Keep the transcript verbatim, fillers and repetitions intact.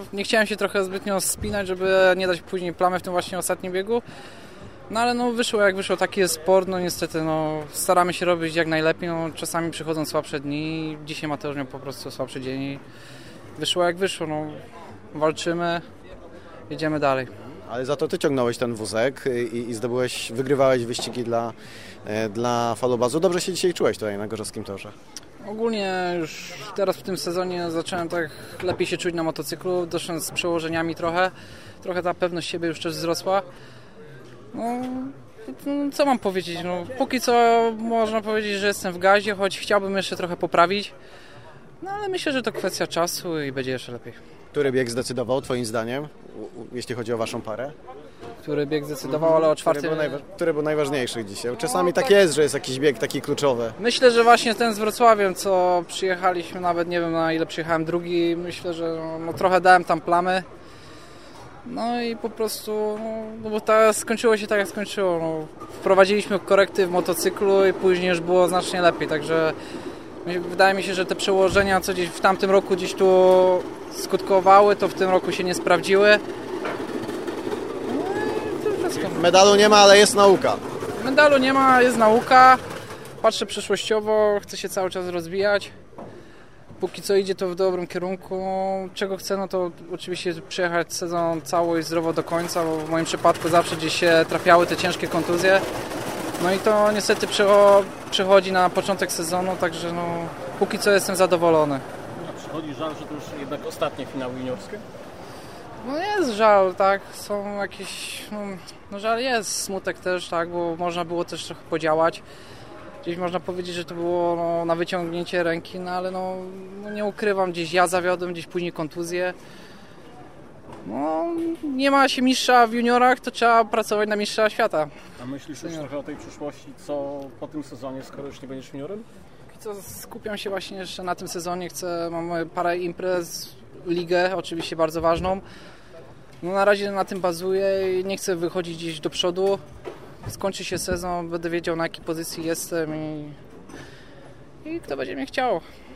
nie chciałem się trochę zbytnio spinać, żeby nie dać później plamy w tym właśnie ostatnim biegu. No ale no wyszło jak wyszło, taki jest sport, no niestety no staramy się robić jak najlepiej, no czasami przychodzą słabsze dni, dzisiaj Mateusz miał po prostu słabszy dzień i wyszło jak wyszło, no walczymy, jedziemy dalej. Ale za to ty ciągnąłeś ten wózek i, i zdobyłeś, wygrywałeś wyścigi dla, dla Falobazu. Dobrze się dzisiaj czułeś tutaj na Gorzowskim Torze? Ogólnie już teraz w tym sezonie zacząłem tak lepiej się czuć na motocyklu, doszedłem z przełożeniami trochę, trochę ta pewność siebie już też wzrosła. No, co mam powiedzieć, no, póki co można powiedzieć, że jestem w gazie, choć chciałbym jeszcze trochę poprawić, no ale myślę, że to kwestia czasu i będzie jeszcze lepiej. Który bieg zdecydował twoim zdaniem, jeśli chodzi o waszą parę? Który bieg zdecydował, ale o czwartym... Który był, najwa- który był najważniejszy dzisiaj? Czasami no, tak, tak jest, że jest jakiś bieg taki kluczowy. Myślę, że właśnie ten z Wrocławiem, co przyjechaliśmy, nawet nie wiem na ile przyjechałem drugi, myślę, że no, no, trochę dałem tam plamy. No i po prostu, no bo ta, skończyło się tak jak skończyło. No, wprowadziliśmy korekty w motocyklu i później już było znacznie lepiej, także wydaje mi się, że te przełożenia, co gdzieś w tamtym roku gdzieś tu skutkowały, to w tym roku się nie sprawdziły. No medalu nie ma, ale jest nauka. Medalu nie ma, jest nauka. Patrzę przyszłościowo, chcę się cały czas rozwijać. Póki co idzie to w dobrym kierunku. Czego chcę, no to oczywiście przejechać sezon cały i zdrowo do końca, bo w moim przypadku zawsze gdzieś się trafiały te ciężkie kontuzje. No i to niestety przychodzi na początek sezonu, także no, póki co jestem zadowolony. A przychodzi żal, że to już jednak ostatnie finały juniorskie? No jest żal, tak, są jakieś, no, no żal jest, smutek też, tak, bo można było też trochę podziałać. Gdzieś można powiedzieć, że to było no, na wyciągnięcie ręki, no ale no, no nie ukrywam, gdzieś ja zawiodłem, gdzieś później kontuzję. No, nie ma się mistrza w juniorach, to trzeba pracować na mistrza świata. A myślisz już trochę o tej przyszłości, co po tym sezonie, skoro już nie będziesz juniorem? Co, skupiam się właśnie jeszcze na tym sezonie, chcę, mam parę imprez, ligę oczywiście bardzo ważną. No, na razie na tym bazuję i nie chcę wychodzić gdzieś do przodu. Skończy się sezon, będę wiedział na jakiej pozycji jestem i, i kto będzie mnie chciał.